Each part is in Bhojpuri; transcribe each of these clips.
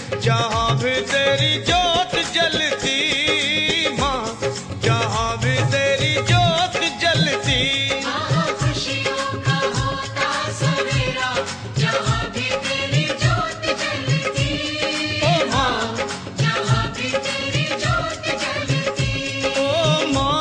जहाँ भी तेरी जोत जलती माँ, जहाँ भी तेरी जोत जलती। खुशियों का होता सवेरा, जहाँ भी तेरी जोत जलती। ओ माँ, जहाँ भी तेरी जोत जलती। ओ माँ।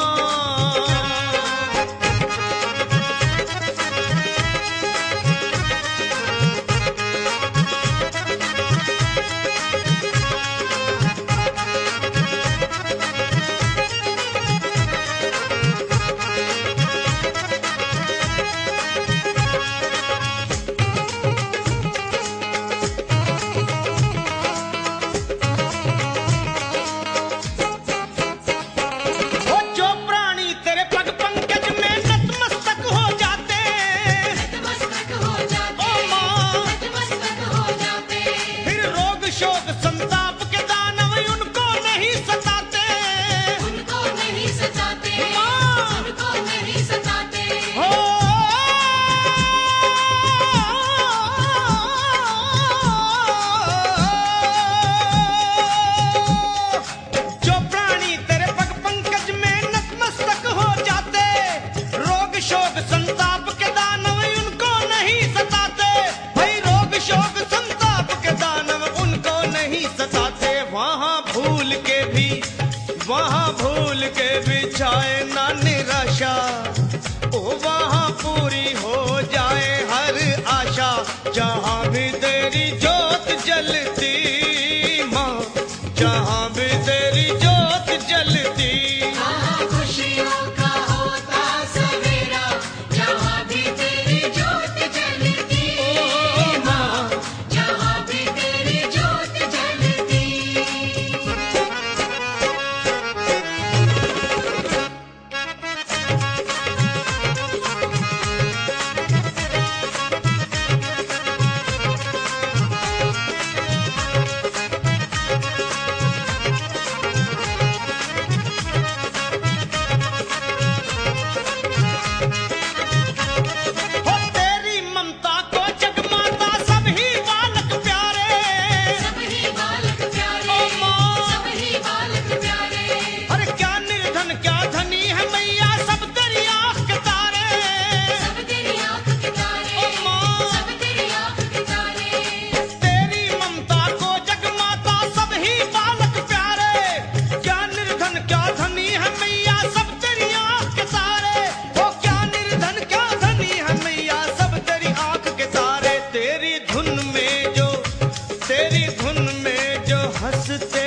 ओ जो प्राणी तेरे पग पंकज में नतमस्तक हो जाते, नतमस्तक हो जाते। ओ माँ। नतमस्तक हो जाते। फिर रोग शोक संताप के दानव उनको नहीं सताते। उनको नहीं सताते। माँ। उनको नहीं सताते। हो जो प्राणी तेरे पग पंकज में नतमस्तक हो जाते, रोग शोक संताप के दानव उनको नहीं सताते। भाई रोग शोक संताप के दानव उनको नहीं सताते। वहाँ भूल के भी छाए ना निराशा, ओ वहाँ पूरी हो जाए हर आशा। जहाँ भी तेरी जोत जलती माँ, जहाँ भी तेरी जोत जलती। खुशियों का होता सवेरा, जहाँ भी तेरी जोत जलती। ओ माँ, जहाँ भी तेरी जोत जलती। हो तेरी ममता को जगमाता सभी बालक प्यारे। सबही बालक प्यारे। ओ माँ। सबही बालक प्यारे। अरे क्या निर्धन क्या धनी है मैया, सब तेरी आँख के तारे। सब तेरी आँख के तारे। ओ माँ। सब तेरी आँख के तारे। तेरी ममता को जगमाता सभी बालक प्यारे। क्या निर्धन क्या धनी है मैया, सब तेरी आँख के तारे। ओ क्या निर्धन क्या धनी है मैया, सब तेरी आँख के तारे। तेरी धुन में जो हंसते